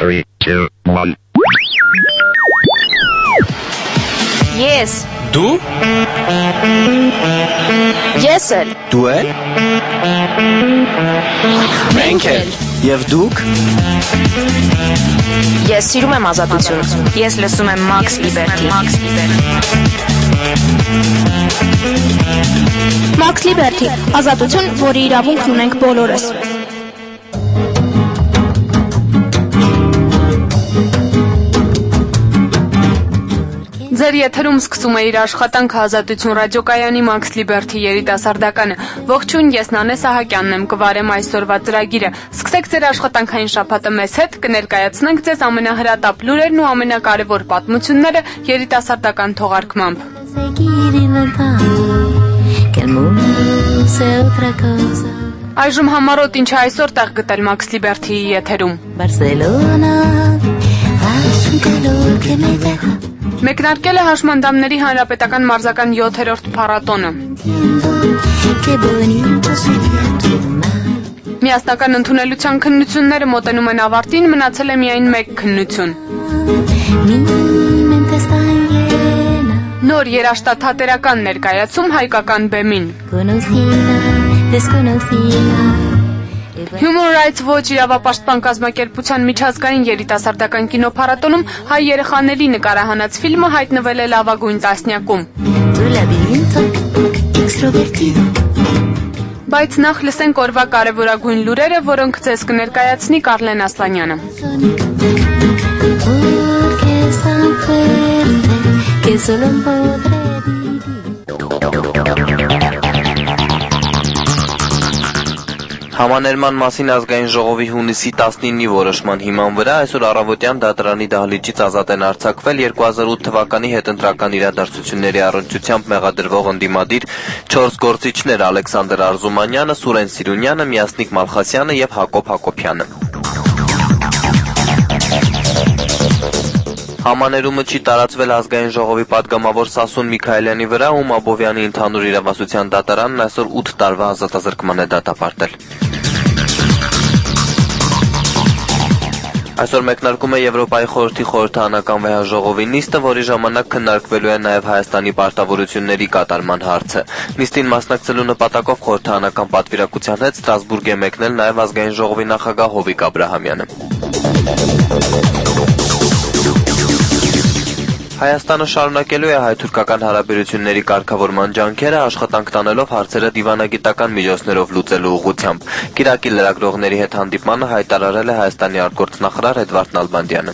3, 2, 1. Ես Դու Ես էլ Դու էլ Մենք էլ Եվ դուք Ես սիրում եմ ազատություն Ես լսում եմ Max Liberty Max Liberty ազատություն, որի իրավունքն ունենք բոլորս Ձեր եթերում սկսում է իր աշխատանքը ազատություն ռադիոկայանի Max Liberty երիտասարդականը։ Ողջույն, ես Նանե Սահակյանն եմ, կվարեմ այսօրվա ծրագիրը։ Սկսեք ձեր աշխատանքային շաբաթը մեզ հետ, կներկայացնենք ձեզ ամենահրատապ լուրերն ու ամենակարևոր պատմությունները երիտասարդական թողարկմամբ։ Այժմ համառոտ ինչ է այսօր տեղ գտել Max Liberty-ի եթերում։ Մեկնարկել է Հաշմանդամների հանրապետական մարզական 7-րդ փառատոնը։ Միասնական ընդունելության քննությունները մոտենում են ավարտին, մնացել է միայն մեկ քննություն։ Նոր երաշտաթատերական ներկայացում հայկական բեմին։ Human Rights Watch իրավապաշտպան կազմակերպության միջազգային երիտասարդական կինոփառատոնում հայ երեխաների նկարահանած ֆիլմը հայտնվել է լավագույն տասնյակում։ Բայց նախ լսենք օրվա կարևորագույն լուրերը, որոնք ձեզ կներկայացնի Կարլեն Ասլանյանը։ Համաներման մասին ազգային ժողովի հունիսի 19-ի որոշման հիման վրա այսօր առավոտյան դատարանի դահլիճից ազատ են արձակվել 2008 թվականի հետընտրական իրադարձությունների առնչությամբ մեղադրվող ընդդիմադիր 4 գործիչներ Ալեքսանդր Արզումանյանը, Սուրեն Սիրունյանը, Միասնիկ Մալխասյանը եւ Հակոբ Հակոբյանը։ Համաներումը չի տարածվել ազգային ժողովի պատգամավոր Սասուն Միքայելյանի վրա, ում Աբովյանի ընդհանուր իրավասության դատարանն այսօր 8 տարվա ազատազրկման է դատապարտել։ Այսօր մեկնարկում է Եվրոպայի խորհրդի խորհրդարանական վեհաժողովի նիստը, որի ժամանակ քննարկվելու է նաև Հայաստանի պարտավորությունների կատարման հարցը։ Նիստին մասնակցելու նպատակով խորհրդարանական պատվիրակության հետ Ստրասբուրգ է մեկնել նաև ազգային ժողովի նախագահ Հովիկ Աբրահամյանը։ Հայաստանը շարունակելու է հայ-թուրքական հարաբերությունների կարգավորման ջանքերը, աշխատանք տանելով հարցերը դիվանագիտական միջոցներով լուծելու ուղղությամբ։ Կիրակի լրագրողների հետ հանդիպմանը հայտարարել է Հայաստանի արտգործնախարար Էդվարդ Նալբանդյանը։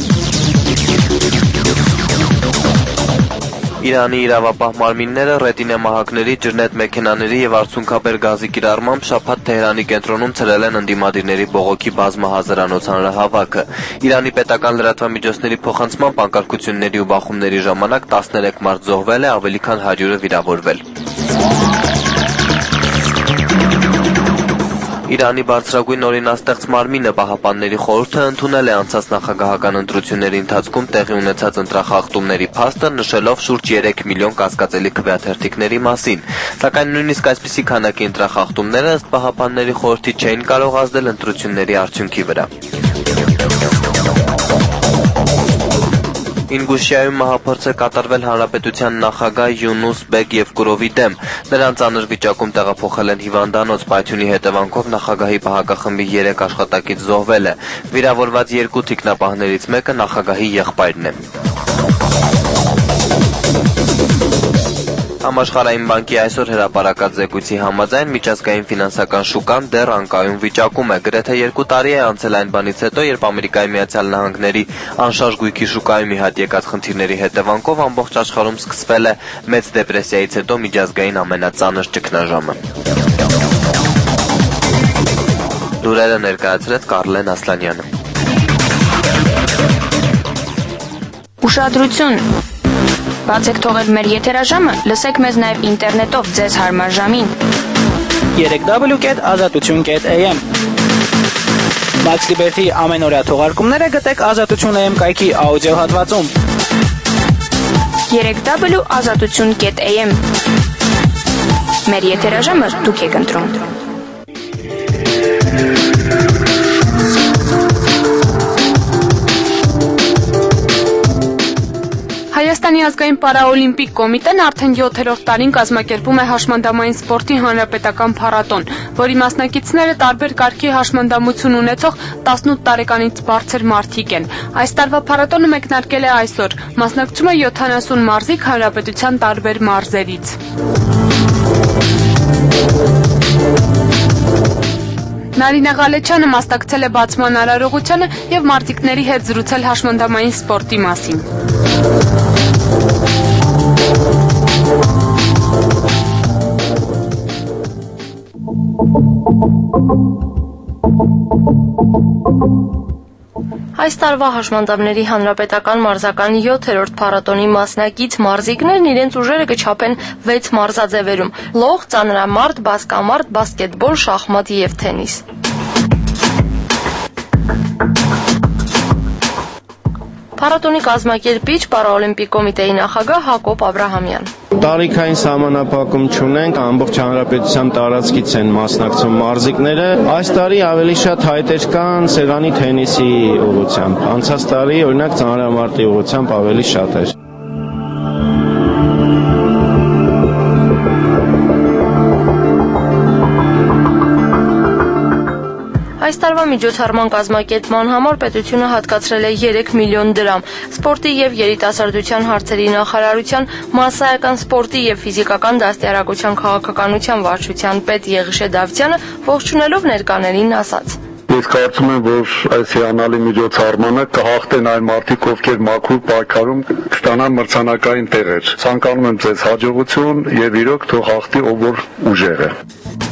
Իրանի իրավապահ մարմինները ռետինե մահակների, ջրնետ մեքենաների եւ արցունքաբեր գազի կիրառմամբ շաբաթ Թեհրանի կենտրոնում ցրել են ընդդիմադիրների բողոքի բազմահազարանոց հանրահավաքը։ Իրանի պետական լրատվամիջոցների փոխանցման անկարգությունների ու բախումների ժամանակ 13 մարդ զոհվել է, ավելի քան 100-ը վիրավորվել։ Իրանի բարձրագույն օրինաստեղծ մարմինը Պահապանների խորհուրդը ընդունել է անցած նախագահական ընտրությունների ընթացքում տեղի ունեցած ընտրախախտումների փաստը, նշելով շուրջ 3 միլիոն կասկածելի քվեաթերթիկների մասին, սակայն նույնիսկ այսպիսի քանակի ընտրախախտումները ըստ Պահապանների խորհրդի չէին կարող ազդել ընտրությունների արդյունքի վրա։ Ինգուշիայում մահափորձ է կատարվել հանրապետության նախագահ Յունուս Բեկ Եվկուրովի դեմ։ Նրան ծանր վիճակում տեղափոխել են հիվանդանոց, պայթյունի հետևանքով նախագահի պահակախմբի 3 աշխատակից զոհվել է։ Վիրավորված 2 թիկնապահներից մեկը նախագահի եղբայրն է։ Համաշխարհային բանկի այսօր հրապարակած զեկույցի համաձայն միջազգային ֆինանսական շուկան դեռ անկայուն վիճակում է։ Գրեթե 2 տարի է անցել այն բանից հետո, երբ Ամերիկայի Միացյալ Նահանգների անշարժ գույքի շուկայում ի հայտ եկած խնդիրների հետևանքով ամբողջ աշխարհում սկսվել է մեծ դեպրեսիայից հետո միջազգային ամենածանր ճգնաժամը։ Լուրերը ներկայացրեց Կարլեն Ասլանյանը։ Ուշադրություն Բացեք թողել մեր եթերաժամը, լսեք մեզ նաև ինտերնետով ձեզ հարմար ժամին 3w.azatutun.am Max Liberty ամենօրյա թողարկումները գտեք Ազատություն.am կայքի աուդիո հատվածում 3w.azatutun.am Մեր եթերաժամը դուք եք ընտրում Միջազգային պարաօլիմպիկ կոմիտեն արդեն 7-րդ տարին կազմակերպում է հաշմանդամային սպորտի հանրապետական փառատոն, որի մասնակիցները տարբեր կարգի հաշմանդամություն ունեցող 18 տարեկանից բարձր մարդիկ են։ Այս տարվա փառատոնը մեկնարկել է այսօր։ Մասնակցում է 70 մարզիկ հանրապետության տարբեր մարզերից։ Նարինե Ղալեչյանը մասնակցել է բացման արարողությանը եւ մարդիկների հետ զրուցել հաշմանդամային սպորտի մասին։ Այս տարվա հաշմանդամների հանրապետական մարզական 7-րդ փառատոնի մասնակից մարզիկներն իրենց ուժերը կչափեն 6 մարզաձևերում՝ լող, ծանրամարդ, բասկամարդ, բասկետբոլ, շախմատ եւ թենիս։ Փառատոնի կազմակերպիչ պարաօլիմպիկ կոմիտեի նախագահ Հակոբ Աբրահամյան։ Տարիքային սահմանափակում չունենք, ամբողջ հանրապետության տարածքից են մասնակցում մարզիկները։ Այս տարի ավելի շատ հայտեր կան սեղանի թենիսի ուղղությամբ։ Անցած տարի օրինակ ծանրամարտի ուղղությամբ ավելի շատ էր։ Այս տարվա միջոցառման կազմակերպման համար պետությունը հատկացրել է 3 միլիոն դրամ։ Սպորտի եւ երիտասարդության հարցերի նախարարության մասսայական սպորտի եւ ֆիզիկական դաստիարակության քաղաքականության վարչության պետ Եղիշե Դավթյանը ողջունելով ներկաներին ասաց. Ես կարծում եմ, որ այս հիանալի միջոցառմանը կհաղթեն այն մարդիկ, ովքեր մաքուր պայքարում կստանան մրցանակային տեղեր։ Ցանկանում եմ ձեզ հաջողություն եւ իրոք թող հաղթի ով որ ուժեղ է։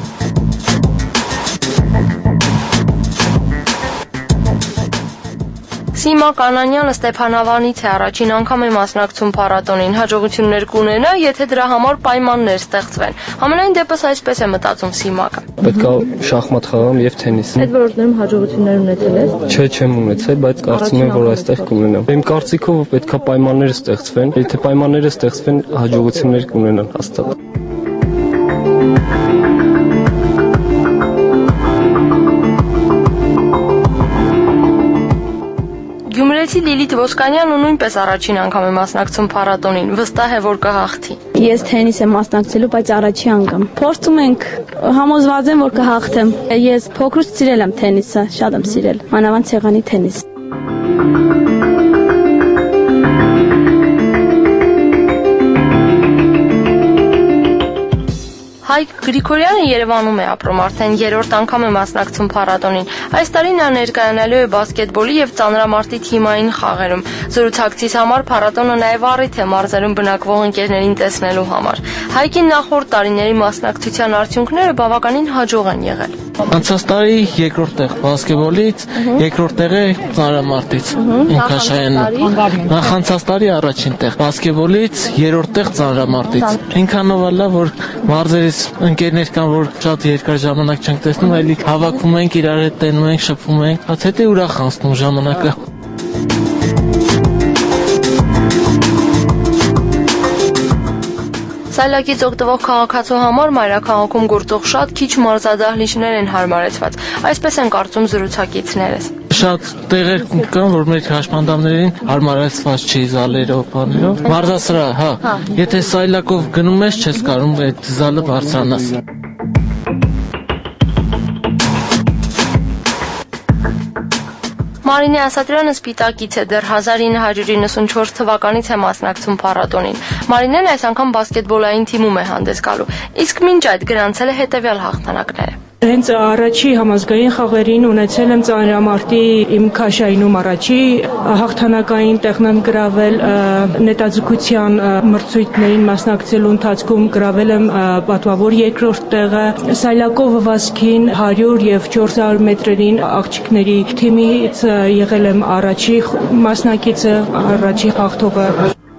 Սիմա Կանանյանը Ստեփանավանից է, առաջին անգամ է մասնակցում փառատոնին, հաջողություններ կունենա, եթե դրա համար պայմաններ ստեղծվեն։ Համենայն դեպս այսպես է մտածում Սիմակը։ Պետք է շախմատ խաղամ եւ թենիս։ Այդ ոլորտներում հաջողություններ ունեցել ես։ Չէ, չեմ ունեցել, բայց կարծում եմ, որ այստեղ կունենամ։ Իմ կարծիքով պետք է պայմաններ ստեղծվեն, եթե պայմանները ստեղծվեն, հաջողություններ կունենան հաստատ։ Գյումրեցի Լիլիթ Ոսկանյանը նույնպես առաջին անգամ է մասնակցում փառատոնին, վստահ է, որ կհաղթի։ Ես թենիս եմ մասնակցելու, բայց առաջի անգամ։ Փորձում ենք, համոզված եմ, որ կհաղթեմ։ Ես փոքրուց սիրել եմ թենիսը, շատ եմ սիրել, մանավանդ սեղանի թենիս։ Հայկ Գրիգորյանը Երևանում է ապրում, արդեն 3-րդ անգամ է մասնակցում փառատոնին։ Այս տարի նա ներկայանալու է բասկետբոլի եւ ծանրամարտի թիմային խաղերում։ Զրուցակցից համար փառատոնը նաեւ առիթ է մարզերում բնակվող ընկերներին տեսնելու համար։ Հայկի նախորդ տարիների մասնակցության արդյունքները բավականին հաջող են եղել։ Անցած տարի երկրորդ տեղ բասկետբոլից, երկրորդ տեղը ծանրամարտից Ինքաշայանն։ Նախանցած տարի առաջին տեղ բասկետբոլից, երրորդ տեղ ծանրամարտից։ Ինքանով լավ, որ մարզերից ընկերներ կան, որ շատ երկար ժամանակ չենք տեսնում, այլ հավաքվում ենք, իրար հետ տենում ենք, շփվում ենք, հաց հետ է ուրախ անցնում ժամանակը։ Սայլակից օգտվող քաղաքացու համար մայրաքաղաքում գործող շատ քիչ մարզադահլիճներ են հարմարեցված, այսպես են կարծում զրուցակիցներս։ Շատ տեղեր կան, որ մեր հաշմանդամներին հարմարեցված չի զալերով, բաներով։ Մարզասրահ, հա, եթե սայլակով գնում ես, չես կարող այդ զալը բարձրանաս։ Մարինե Ասատրյանը Սպիտակից է, դեռ 1994 թվականից է մասնակցում փառատոնին։ Մարինեն այս անգամ բասկետբոլային թիմում է հանդես գալու, իսկ մինչ այդ գրանցել է հետևյալ հաղթանակները։ Հենց առաջի համազգային խաղերին ունեցել եմ ծանրամարտի իմ քաշայինում առաջի հաղթանակային տեղն եմ գրավել, նետաձգության մրցույթներին մասնակցելու ընթացքում գրավել եմ պատվավոր երկրորդ տեղը, սայլակով վազքին 100 եւ 400 մետրերին աղջիկների թիմից եղել եմ առաջի մասնակիցը, առաջի հաղթողը։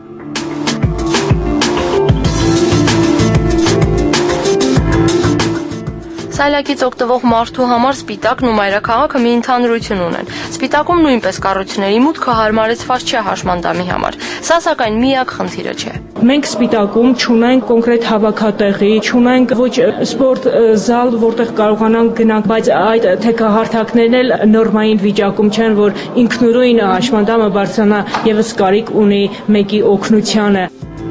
Սայլակից օգտվող մարդու համար Սպիտակն ու մայրաքաղաքը մի ընդհանրություն ունեն։ Սպիտակում նույնպես կառույցների մուտքը հարմարեցված չէ հաշմանդամի համար։ Սա սակայն միակ խնդիրը չէ։ Մենք Սպիտակում չունենք կոնկրետ հավաքատեղի, չունենք ոչ սպորտ զալ, որտեղ կարողանանք գնանք, բայց այդ թեքահարթակներն էլ նորմային վիճակում չեն, որ ինքնուրույն հաշմանդամը բարձրանա եւս կարիք ունի մեկի օգնությանը։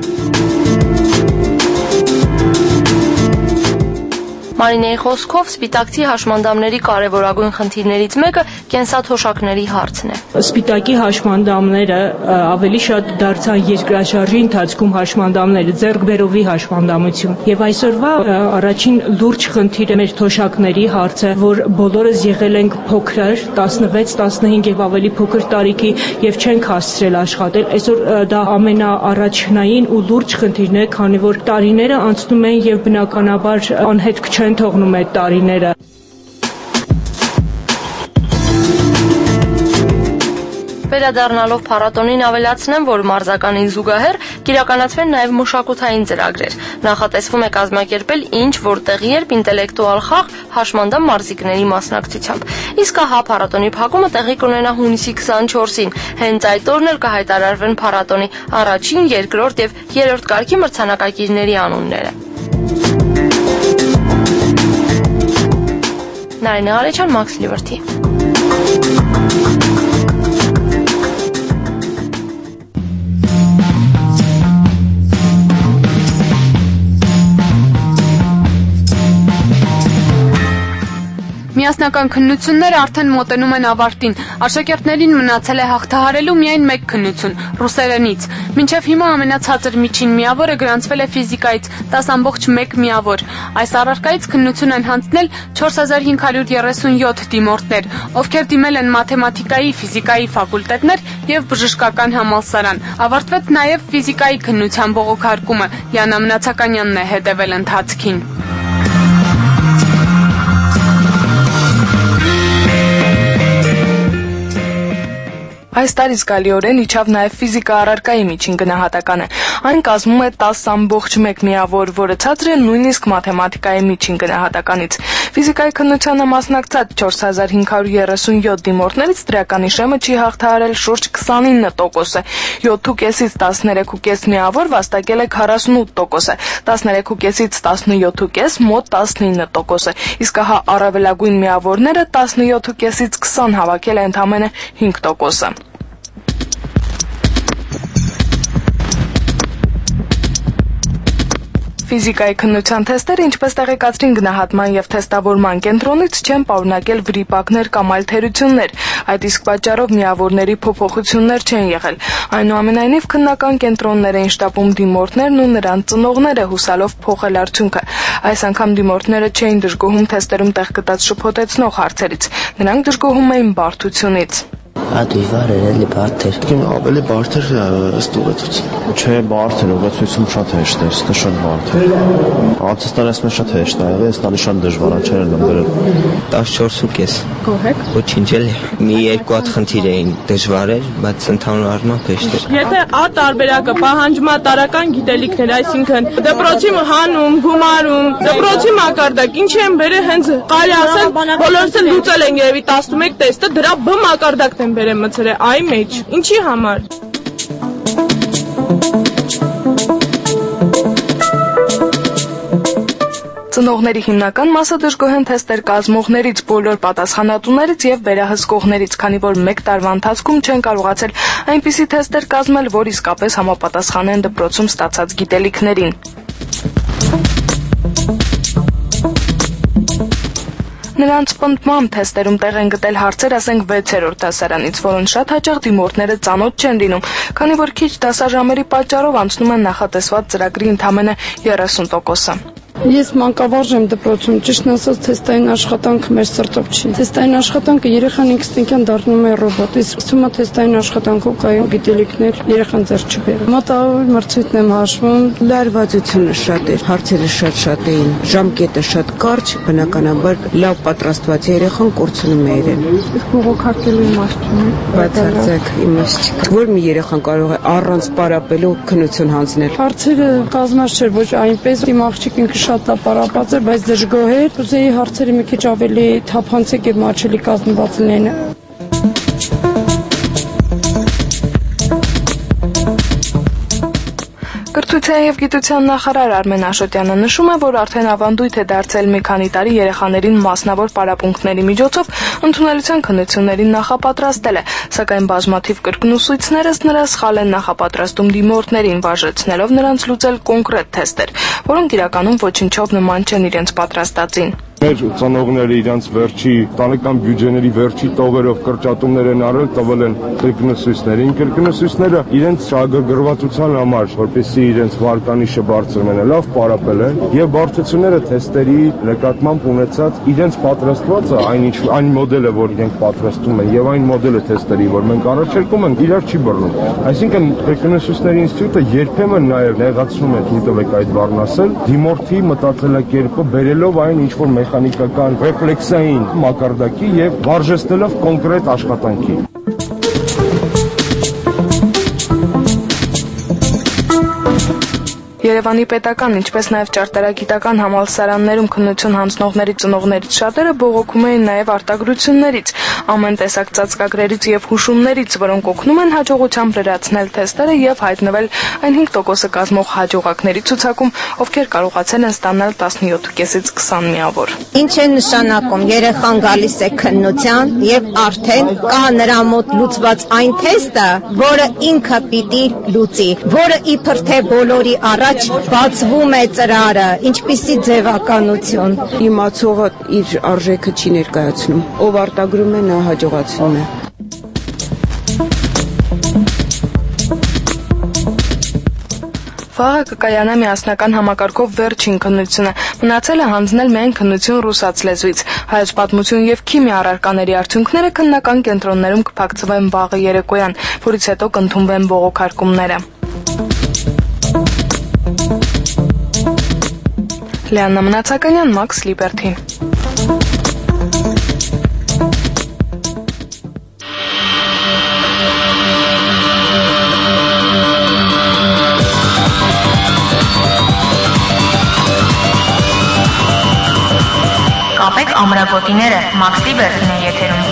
Մարինեի խոսքով սպիտակցի հաշմանդամների կարևորագույն խնդիրներից մեկը կենսաթոշակների հարցն է։ Սպիտակի հաշմանդամները ավելի շատ դարձան երկրաշարժի ընթացքում հաշմանդամները, ձեռքբերովի հաշմանդամություն։ Եվ այսօրվա առաջին լուրջ խնդիրը մեր թոշակների հարցը, որ բոլորս եղել ենք փոքրեր, 16-15 եւ ավելի փոքր տարիքի եւ չենք հասցրել աշխատել։ Այսօր դա ամենաառաջնային ու լուրջ խնդիրն է, քանի որ տարիները անցնում են եւ բնականաբար անհետք չեն թողնում այդ տարիները։ Վերադառնալով փառատոնին ավելացնեմ, որ մարզականին զուգահեռ կիրականացվեն նաև մշակութային ծրագրեր։ Նախատեսվում է կազմակերպել ինչ որ տեղի երբ ինտելեկտուալ խաղ հաշմանդամ մարզիկների մասնակցությամբ։ Իսկ ահա փառատոնի փակումը տեղի կունենա հունիսի 24-ին։ Հենց այդ օրն էլ կհայտարարվեն փառատոնի առաջին, երկրորդ եւ երրորդ կարգի մրցանակակիրների անունները։ Նարինե Ղարեչյան, Max Liberty։ Միասնական քննությունները արդեն մոտենում են ավարտին։ Աշակերտներին մնացել է հաղթահարելու միայն մեկ քննություն՝ ռուսերենից։ Մինչև հիմա ամենացածր միջին միավորը գրանցվել է ֆիզիկայից՝ 10.1 միավոր։ Այս առարկայից քննություն են հանձնել 4537 դիմորդներ, ովքեր դիմել են մաթեմատիկայի, ֆիզիկայի ֆակուլտետներ եւ բժշկական համալսարան։ Ավարտվեց նաեւ ֆիզիկայի քննության բողոքարկումը։ Յանա Մնացականյանն է հետևել ընթացքին։ Այս տարի զգալիորեն իջավ նաև ֆիզիկա առարկայի միջին գնահատականը։ Այն կազմում է 10.1 միավոր, որը ցածր է նույնիսկ մաթեմատիկայի միջին գնահատականից։ Ֆիզիկայի քննությանը մասնակցած 4537 դիմորդներից դրական իշեմը չի հաղթահարել շուրջ 29%-ը։ 7.5-ից 13.5 միավոր վաստակել է 48%-ը, 13.5-ից 17.5 մոտ 19%-ը։ Իսկ ահա առավելագույն միավորները 17.5-ից 20 հավաքել է ընդամենը 5%-ը։ Ֆիզիկայի քննության թեստերը, ինչպես տեղեկացրին գնահատման եւ թեստավորման կենտրոնից, չեն պարունակել վրիպակներ կամ այլ թերություններ։ Այդ իսկ պատճառով միավորների փոփոխություններ չեն եղել։ Այնուամենայնիվ քննական կենտրոններ էին շտապում դիմորդներն ու նրանց ծնողները, հուսալով փոխել արդյունքը։ Այս անգամ դիմորդները չէին դժգոհում թեստերում տեղ գտած շփոթեցնող հարցերից։ Նրանք դժգոհում էին բարդությունից։ Դժվար էր, էլի բարդ էր։ Ավելի բարդ էր ըստ ուղեցույցի։ Չէ, բարդ էր, ուղեցույցում շատ հեշտ էր, դա շատ բարդ էր։ Անցած տարի ասում շատ հեշտ ա եղել, այս տարի շատ դժվար ա, չէր նմբերել։ 14.5։ Գոհ եք։ Ոչինչ էլի։ Մի երկու հատ խնդիր էին, դժվար էր, բայց ընդհանուր առմամբ հեշտ էր։ Եթե A տարբերակը պահանջում է տարական գիտելիքներ, այսինքն դպրոցի հանում, գումարում, դպրոցի մակարդակ, ինչի են բերել հենց կարելի ասել, բոլորս էլ լուծել են երևի 11 տեստը, դրա B մակարդակն են բերել մցրել այ մեջ։ Ինչի համար։ Ծնողների հիմնական մասը դժգոհ են թեստեր կազմողներից, բոլոր պատասխանատուներից եւ վերահսկողներից, քանի որ մեկ տարվա ընթացքում չեն կարողացել այնպիսի թեստեր կազմել, որ իսկապես համապատասխանեն դպրոցում ստացած գիտելիքներին։ Նրանց պնդմամբ թեստերում տեղ են գտել հարցեր, ասենք 6-րդ դասարանից, որոնց շատ հաճախ դիմորդները ծանոթ չեն լինում, քանի որ քիչ դասաժամերի պատճառով անցնում են նախատեսված ծրագրի ընդամենը 30%-ը։ Ես մանկավարժ եմ դպրոցում, ճիշտն ասած թեստային աշխատանքը մեր սրտով չի։ Թեստային աշխատանքը երեխան ինստինկտիվ դառնում է ռոբոտ, իսկ ուսումը թեստային աշխատանքով կայուն գիտելիքներ երեխան ձեռ չբերում։ Մոտավոր մրցույթն եմ հաշվում, լարվածությունը շատ էր, հարցերը շատ էին, ժամկետը շատ կարճ, բնականաբար լավ պատրաստված երեխան կորցնում է իրեն։ Իսկ բողոքարկելու իմաստ չունի։ Բացարձակ իմաստ չկա։ Որ մի երեխան կարող է առանց պարապելու քննություն հանձնել։ Հարցերը կազմած չէր, ոչ այնպես իմ աղջիկին շատ ապարապած էր, բայց դժգոհ էր։ Ուզեի հարցերը մի քիչ ավելի թափանցիկ եւ մաչելի կազմված լինեն։ Կրթության Ինֆորմացիա եւ գիտության նախարար Արմեն Աշոտյանը նշում է, որ արդեն ավանդույթ է դարձել մի քանի տարի երեխաներին մասնավոր պարապմունքների միջոցով ընդունելության քննություններին նախապատրաստել է, սակայն բազմաթիվ կրկնուսույցներ ըստ նրա սխալ են նախապատրաստում դիմորդներին, վարժեցնելով նրանց լուծել կոնկրետ թեստեր, որոնք իրականում ոչնչով նման չեն իրենց պատրաստածին։ Մեր ծնողները իրենց վերջի տանեկան բյուջեների վերջի տողերով կրճատումներ են արել, տվել են կրկնուսույցներին։ Կրկնուսույցները իրենց շահագրգռվածության համար, որպեսզի իրենց վարկանիշը բարձր մնա, լավ պարապել են եւ բարդությունները թեստերի նկատմամբ ունեցած իրենց պատրաստվածը, այն մոդելը, որ իրենք պատրաստում են եւ այն մոդելը թեստերի, որ մենք առաջարկում ենք, իրար չի բռնում։ Այսինքն կրկնուսույցների ինստիտուտը երբեմն նաեւ նեղացնում է, թույլտվեք այդ բառն ասել, դիմորդի մտածելակերպը բերելով այն ինչ որ մեխանիկական ռեֆլեքսային մակարդակի եւ վարժեցնելով կոնկրետ աշխատանքի։ Երևանի պետական, ինչպես նաև ճարտարագիտական համալսարաններում քննություն հանձնողների ծնողներից շատերը բողոքում էին նաև արտագրություններից, ամեն տեսակ ծածկագրերից եւ հուշումներից, որոնք օգնում են հաջողությամբ լրացնել թեստերը եւ հայտնվել այն 5% կազմող հաջողակների ցուցակում, ովքեր կարողացել են ստանալ 17.5-ից 20 միավոր։ Ինչ է նշանակում, երեխան գալիս է քննության եւ արդեն կա նրա մոտ լուծված այն թեստը, որը ինքը պիտի լուծի, որը իբր թե բոլորի առաջ բացվում է ծրարը, ինչպիսի ձևականություն։ Իմացողը իր արժեքը չի ներկայացնում, ով արտագրում է նա հաջողացնում է։ Վաղը կկայանա միասնական համակարգով վերջին քննությունը, մնացել է հանձնել միայն քննություն ռուսաց լեզվից։ Հայոց պատմություն եւ քիմիա առարկաների արդյունքները քննական կենտրոններում կփակցվեն վաղը երեկոյան, որից հետո կընդունվեն բողոքարկումները։ Լիաննա Մնացականյան, Max Liberty։ Կապեք ամրագոտիները, Max Liberty-ն է եթերում։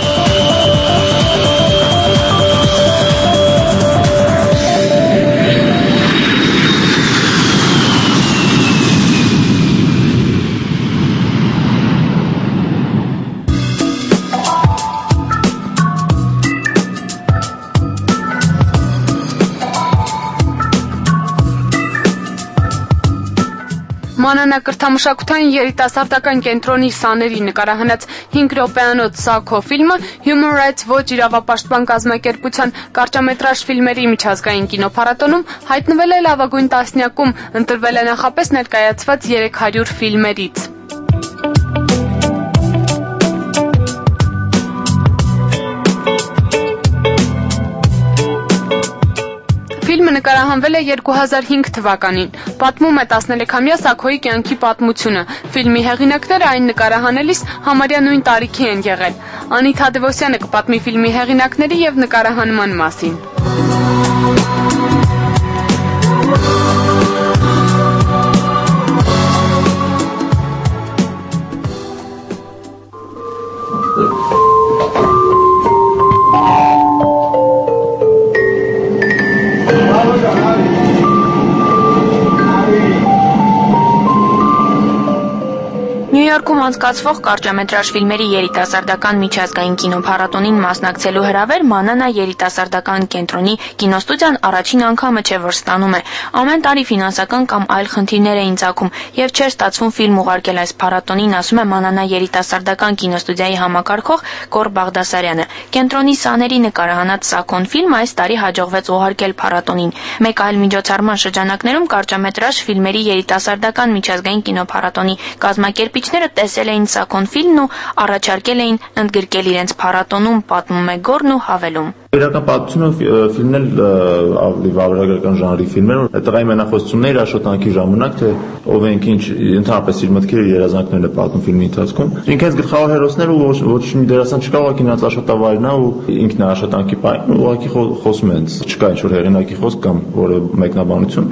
Մանանակրթամշակութային երիտասարդական կենտրոնի սաների նկարահանած 5 րոպեանոց Սաքո ֆիլմը Human Rights Watch իրավապաշտպան կազմակերպության կարճամետրաժ ֆիլմերի միջազգային կինոփառատոնում հայտնվել է լավագույն տասնյակում, ընտրվել է նախապես ներկայացված 300 ֆիլմերից։ Ֆիլմը նկարահանվել է 2005 թվականին։ Պատմում է 13-ամյա Սաքոյի կյանքի պատմությունը։ Ֆիլմի հեղինակները այն նկարահանելիս համարյա նույն տարիքի են եղել։ Անիտ Հադևոսյանը կպատմի ֆիլմի հեղինակների եւ նկարահանման մասին։ Նյույորքում անցկացվող կարճամետրաժ ֆիլմերի երիտասարդական միջազգային կինոփառատոնին մասնակցելու հրավեր Մանանա երիտասարդական կենտրոնի կինոստուդիան առաջին անգամը չէ, որ ստանում է։ Ամեն տարի ֆինանսական կամ այլ խնդիրներ էին ծագում եւ չէր ստացվում ֆիլմ ուղարկել այս փառատոնին, ասում է Մանանա երիտասարդական կինոստուդիայի համակարգող Կոր Բաղդասարյանը։ Կենտրոնի սաների նկարահանած Սաքոն ֆիլմը այս տարի հաջողվեց ուղարկել փառատոնին։ Մեկ այլ միջոցառման շրջանակներում կարճամետրաժ ֆիլմերի երիտասարդական միջազգային կինոփառատոնի կազմակերպիչները տեսել էին Սաքոն ֆիլմն ու առաջարկել էին ընդգրկել իրենց փառատոնում, պատմում է Գորն ու հավելում։ Իրական պատմությունը ֆիլմն էլ ավելի վավերագրական ժանրի ֆիլմ էր, տղայի մենախոսությունն էր աշխատանքի ժամանակ, թե ով ենք ինչ ընդհանրապես իր մտքերը երազանքներն է պատմում ֆիլմի ընթացքում։ Ինքնից գլխավոր հերոսները ոչ մի դերասան չկա, ուղղակի նրանց աշխատավայրն է ու ինքն է աշխատանքի պայն, ուղղակի խոսում են, չկա ինչ որ հեղինակի խոսք կամ որը մեկնաբանություն։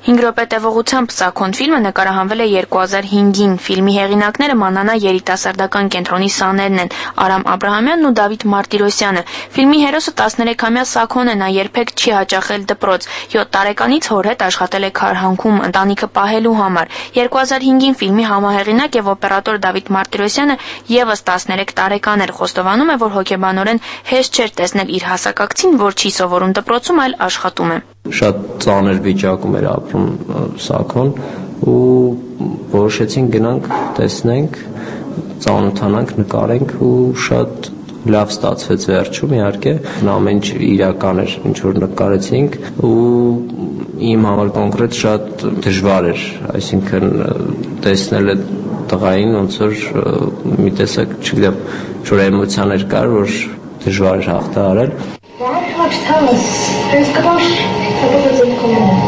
5 րոպե տևողությամբ «Սաքոն» ֆիլմը նկարահանվել է 2005-ին։ Ֆիլմի հեղինակները Մանանա երիտասարդական կենտրոնի սաներն են՝ Արամ Աբրահամյանն ու Դավիթ Մարտիրոսյանը։ Ֆիլմի հերոսը 13-ամյա Սաքոն է, նա երբեք չի հաճախել դպրոց։ 7 տարեկանից հոր հետ աշխատել է քարհանքում ընտանիքը պահելու համար։ 2005-ին ֆիլմի համահեղինակ եւ օպերատոր Դավիթ Մարտիրոսյանը եւս 13 տարեկան էր։ Խոստովանում է, որ հոգեբանորեն հեշտ չէր տեսնել իր հասակակցին, որ չի սովորում դպրոցում, այլ աշխատում է։ Շատ ծանր վիճակում էր ապրում Սաքոն ու որոշեցինք գնանք տեսնենք, ծանոթանանք, նկարենք ու շատ լավ ստացվեց վերջում իհարկե ամեն ինչ իրական էր ինչ որ նկարեցինք ու իմ համար կոնկրետ շատ դժվար էր այսինքն տեսնել այդ տղային ոնց որ մի տեսակ չգիտեմ ինչ-որ էմոցիաներ կար որ դժվար էր հաղթահարել Tell us, there's Kabosh, Kabosh in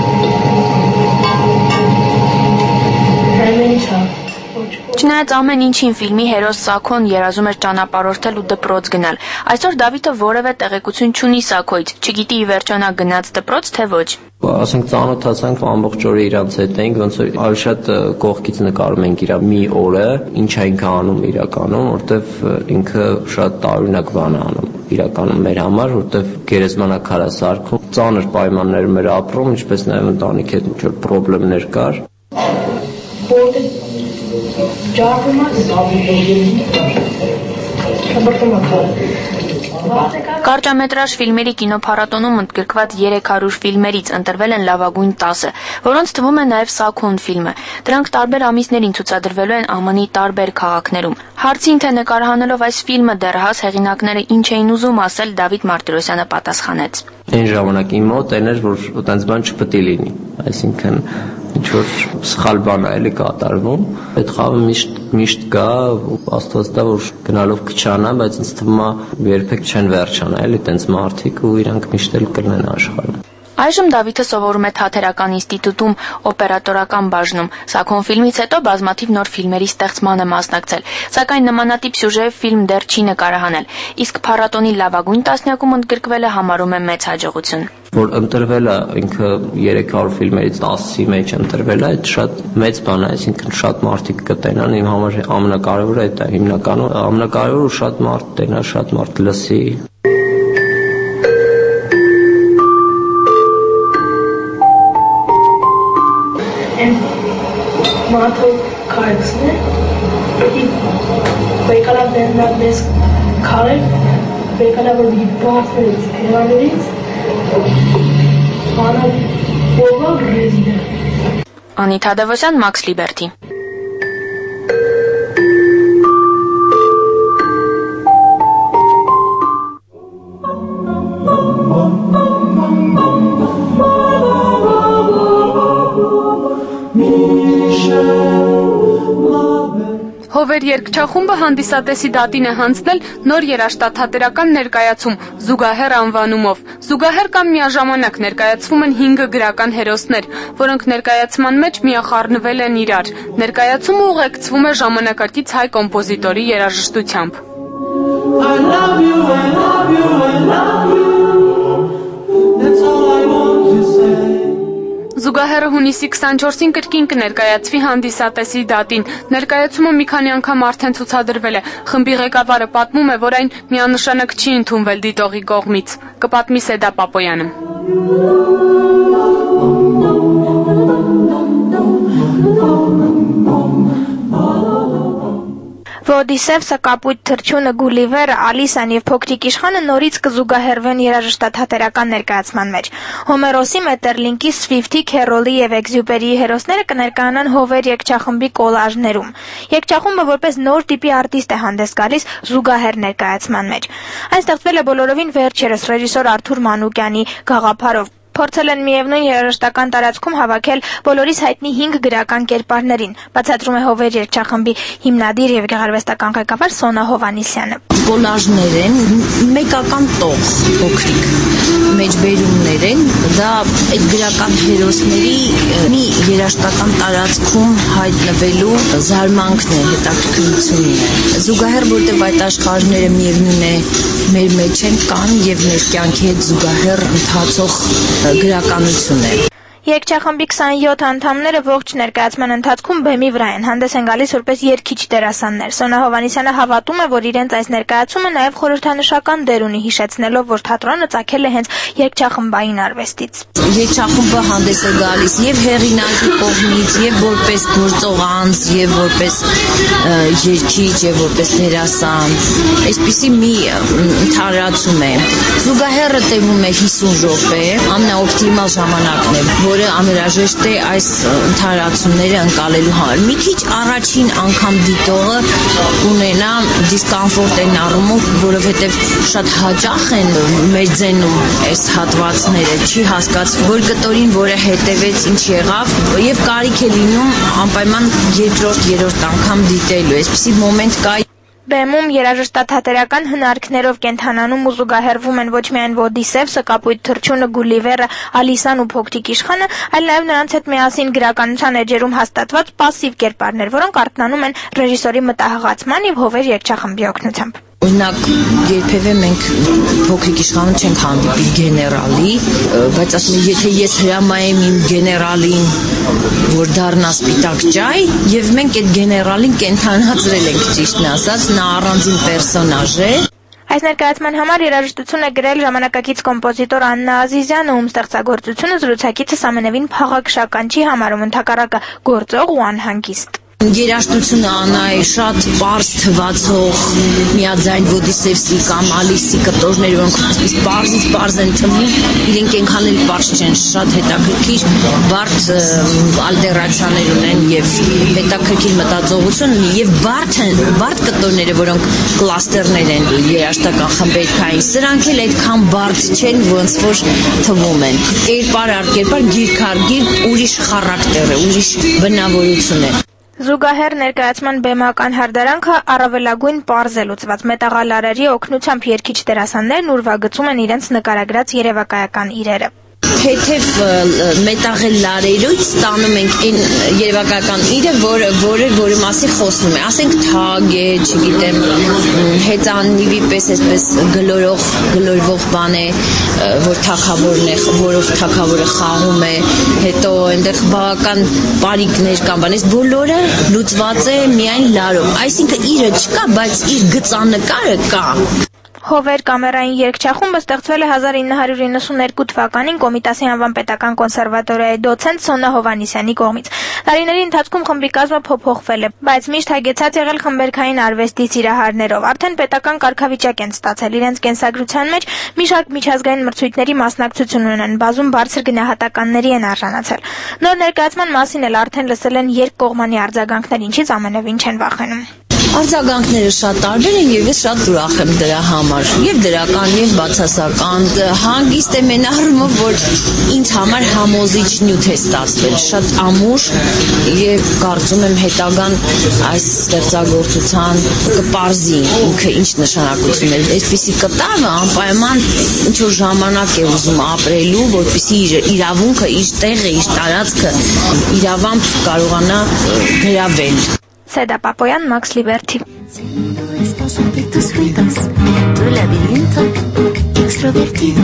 Չնայած ամեն ինչին ֆիլմի հերոս Սաքոն երազում էր ճանապարհորդել ու դպրոց գնալ։ Այսօր Դավիթը որևէ տեղեկություն չունի Սաքոյից, չգիտի ի վերջո նա գնաց դպրոց թե ոչ։ Ասենք ծանոթացանք ամբողջ օրը իրանց հետ էինք, ոնց որ ավելի շատ կողքից նկարում ենք իր մի օրը, ինչ այնք անում իրականում, որտեվ ինքը շատ տարօրինակ բան է անում իրականում մեր համար, որտեվ գերեզմանակար է սարքում, ծանր պայմաններում էր ապրում, ինչպես նաև ընտանիքի հետ ինչ որ խնդիրներ կար։ Կարճամետրաժ ֆիլմերի կինոփառատոնում ընդգրկված 300 ֆիլմերից ընտրվել են լավագույն 10-ը, որոնց թվում է նաև Սաքոն ֆիլմը։ Դրանք տարբեր ամիսներին ցուցադրվելու են ԱՄՆ-ի տարբեր քաղաքներում։ Հարցին թե նկարահանելով այս ֆիլմը դեռահաս հեղինակները ինչ էին ուզում ասել, Դավիթ Մարտիրոսյանը պատասխանեց. Այն ժամանակ իմ մոտ այն էր, որ այդպես բան չպետք է լինի, այսինքն ինչ-որ սխալ բան է էլի կատարվում, այդ խաղը միշտ կա, աստված տա, որ գնալով կչանա, բայց ինձ թվում է երբեք չեն վերջանա, էլի տենց մարդիկ ու իրանք միշտ էլ կլինեն աշխարհում։ Այժմ Դավիթը սովորում է Թատերական ինստիտուտում օպերատորական բաժնում։ Սաքոն ֆիլմից հետո բազմաթիվ նոր ֆիլմերի ստեղծմանը մասնակցել, սակայն նմանատիպ սյուժեով ֆիլմ դեռ չի նկարահանել, իսկ փառատոնի լավագույն տասնյակում ընդգրկվելը համարում է մեծ հաջողություն։ Որ ընտրվել է ինքը 300 ֆիլմերից 10-ի մեջ ընտրվել է, այդ շատ մեծ բան է, այսինքն շատ մարդիկ կտենան, իմ համար ամենակարևորը այդ է, հիմնականում ամենակարևորը շատ մարդ տենա, շատ մարդ լսի։ Մարդու կարծում է, պետք է բեկալա բերնալ մեզ քարել, բեկալա որ մի բարձրից, հեվաներից, հանալ ովալ ռեզիդը։ Անիթա Դավոսյան, Մաքս Լիբերթի։ Հովեր երգչախումբը հանդիսատեսի դատին է հանձնել նոր երաժշտաթատերական ներկայացում «Զուգահեռ» անվանումով։ Զուգահեռ կամ միաժամանակ ներկայացվում են 5 գրական հերոսներ, որոնք ներկայացման մեջ միախառնվել են իրար։ Ներկայացումը ուղեկցվում է ժամանակակից հայ կոմպոզիտորի երաժշտությամբ։ I love you, I love you, I love you. That's all I want to say. Զուգահեռը հունիսի 24-ին կրկին կներկայացվի հանդիսատեսի դատին։ Ներկայացումը մի քանի անգամ արդեն ցուցադրվել է։ Խմբի ղեկավարը պատմում է, որ այն միանշանակ չի ընդունվել դիտողի կողմից։ Կպատմի Սեդա Պապոյանը։ Ոդիսևսը, Կապույտ թռչյունը, Գուլիվերը, Ալիսան եւ Փոքրիկ իշխանը նորից կզուգահեռվեն երաժշտաթատերական ներկայացման մեջ։ Հոմերոսի, Մետրլինկի, Սվիֆթի, Քերոլի եւ Էքզյուպերիի հերոսները կներկայանան Հովեր երգչախմբի կոլաժներում։ Երգչախումբը որպես նոր տիպի արտիստ է հանդես գալիս զուգահեռ ներկայացման մեջ։ Այն ստեղծվել է բոլորովին վերջերս ռեժիսոր Արթուր Մանուկյանի գաղափարով։ Փորձել են միևնույն երաժշտական տարածքում հավաքել բոլորիս հայտնի 5 գրական կերպարներին, բացատրում է Հովեր երգչախմբի հիմնադիր եւ գեղարվեստական ղեկավար Սոնա Հովանիսյանը։ Կոլաժներ են, մեկական տող փոքրիկ մեջբերումներ են, դա այդ գրական հերոսների մի երաժշտական տարածքում հայտնվելու զարմանքն է, հետաքրքրությունն է։ Զուգահեռ որտեղ այդ աշխարհները միևնույն է մեր մեջ են կան եւ մեր կյանքի հետ զուգահեռ ընթացող գրականություն է։ Երգչախմբի 27 անդամները ողջ ներկայացման ընթացքում բեմի վրա են, հանդես են գալիս որպես երգիչ դերասաններ։ Սոնա Հովհաննիսյանը հավատում է, որ իրենց այս ներկայացումը նաև խորհրդանշական դեր ունի, հիշեցնելով, որ թատրոնը ծագել է հենց երգչախմբային արվեստից։ Երգչախումբը հանդես է գալիս եւ հեղինակի կողմից, եւ որպես գործող անձ, եւ որպես երգիչ, եւ որպես դերասան։ Այսպիսի մի ընդհանրացում է։ Զուգահեռը տևում է 50 րոպե, ամենաօպտիմալ ժամանակն է, որը անհրաժեշտ է այս ընդհանրացումները ընկալելու համար։ Մի քիչ առաջին անգամ դիտողը ունենա դիսկոմֆորտ առումով, որովհետեւ շատ հաճախ են մեր ձենում այս հատվածները, չի հասկացվում, որ կտորին, որը հետևեց, ինչ եղավ, եւ կարիք է լինում անպայման երկրորդ, երրորդ անգամ դիտելու։ Այսպիսի մոմենտ կա։ Բեմում երաժշտաթատերական հնարքներով կենթանանում ու զուգահեռվում են ոչ միայն Ոդիսևսը, Կապույտ թռչունը, Գուլիվերը, Ալիսան ու Փոքրիկ իշխանը, այլ նաև նրանց հետ միասին գրականության էջերում հաստատված պասիվ կերպարներ, որոնք արթնանում են ռեժիսորի մտահղացման եւ Հովեր երգչախմբի օգնությամբ։ Օրինակ, երբևէ մենք Փոքրիկ իշխանը չենք հանդիպի գեներալի, բայց ասում եմ, եթե ես հրամայեմ իմ գեներալին, որ դառնա սպիտակ ջայ, եւ մենք այդ գեներալին կենթանացրել ենք, ճիշտն ասած, նա առանձին պերսոնաժ է։ Այս ներկայացման համար երաժշտություն է գրել ժամանակակից կոմպոզիտոր Աննա Ազիզյանը, ում ստեղծագործությունը զրուցակիցս ամենևին փաղաքշական չի համարում, ընդհակառակը գործող ու անհանգիստ։ Երաժշտությունը Աննայի շատ պարզ թվացող միաձայն Ոդիսևսի կամ Ալիսի կտորներ, որոնք պարզ են թվում, իրենք այնքան էլ պարզ չեն, շատ հետաքրքիր բարդ ալտերացիաներ ունեն եւ հետաքրքիր մտածողություն ունի եւ բարդ կտորները, որոնք կլաստերներ են երաժշտական խմբերքային, սրանք էլ այդքան բարդ չեն, ոնց որ թվում են։ Կերպար առ կերպար, գիրք առ գիրք ուրիշ խարակտեր է, ուրիշ բնավորություն է։ Զուգահեռ ներկայացման բեմական հարդարանքը առավելագույն պարզ է լուծված մետաղալարերի օգնությամբ երգիչ դերասաններն ուրվագծում են իրենց նկարագրած երևակայական իրերը։ Թեթև մետաղել լարերից ստանում ենք այն երևակայական իրը, որը մասի խոսում է, ասենք թագ է, չգիտեմ, հեծանիվի պես այսպես գլորվող բան է, որ թագավորն է, որով թագավորը խաղում է, հետո այնտեղ բավական պարիկներ կան, բան, այս բոլորը լուծված է միայն լարով, այսինքն իրը չկա, բայց իր գծանկարը կա։ Հովեր կամերային երգչախումբը ստեղծվել է 1992 թվականին Կոմիտասի անվան պետական կոնսերվատորիայի դոցենտ Սոնա Հովհաննիսյանի կողմից։ Տարիների ընթացքում խմբի կազմը փոփոխվել է, բայց միշտ հագեցած եղել խմբերքային արվեստի սիրահարներով։ Արդեն պետական կարգավիճակ են ստացել, իրենց կենսագրության մեջ մի շարք միջազգային մրցույթների մասնակցություն ունեն, բազում բարձր գնահատականների են արժանացել։ Նոր ներկայացման մասին էլ արդեն լսել են երկկողմանի արձագանքներ, ինչից ամենևին չեն վախենում։ Արձագանքները շատ տարբեր են եւ ես շատ ուրախ եմ դրա համար, եւ դրական եւ բացասական, հանգիստ եմ այն առումով, որ ինձ համար համոզիչ նյութ է ստացվել, շատ ամուր եւ կարծում եմ հետագան այս ստեղծագործության կպարզի ինքը ինչ նշանակություն է։ Այսպիսի կտավը անպայման ինչ որ ժամանակ է ուզում ապրելու, որպեսզի իր իրավունքը, իր տեղը, իր տարածքը իրավամբ կարողանա գրավել։ Seda Papoyan, Max Liberty. Estos ojitos fritos, tu laberinto extrovertido.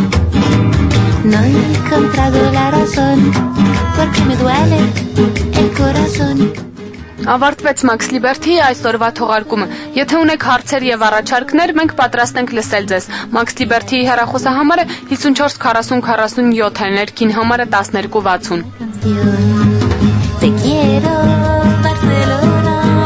No he encontrado la razón, porque me duele el corazón. Ավարտվեց Max Liberty այսօրվա թողարկումը։ Եթե ունեք հարցեր եւ առաջարկներ, մենք պատրաստ ենք լսել ձեզ։ Max Liberty-ի հեռախոսահամարը 54 40 47 է, ներքին համարը 1260։ Te quiero, Barcelona.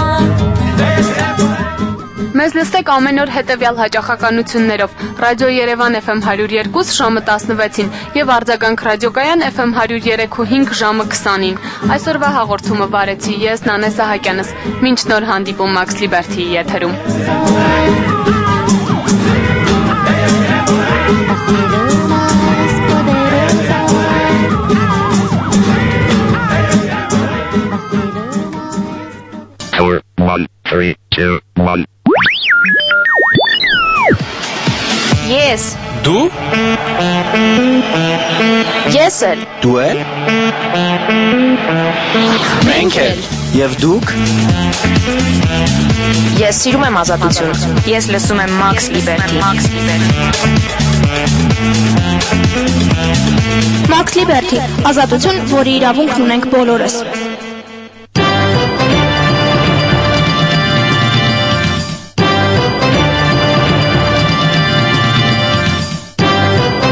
Մեզ լսեք ամեն օր հետևյալ հաճախականություններով. Ռադիո Երևան FM 102 ժամը 16-ին եւ արձագանք ռադիոկայան FM 103.5 ժամը 20-ին։ Այսօրվա հաղորդումը վարեցի ես Նանե Սահակյանս։ Մինչ նոր հանդիպում Max Liberty-ի եթերում։ Four, 1, 3, 2, 1. Ես Դու Ես էլ Դու էլ Մենք էլ Եվ դուք Ես սիրում եմ ազատություն Ես լսում եմ Max Liberty Մաքս Լիբերթի, ազատություն, որի իրավունքն ունենք բոլորս։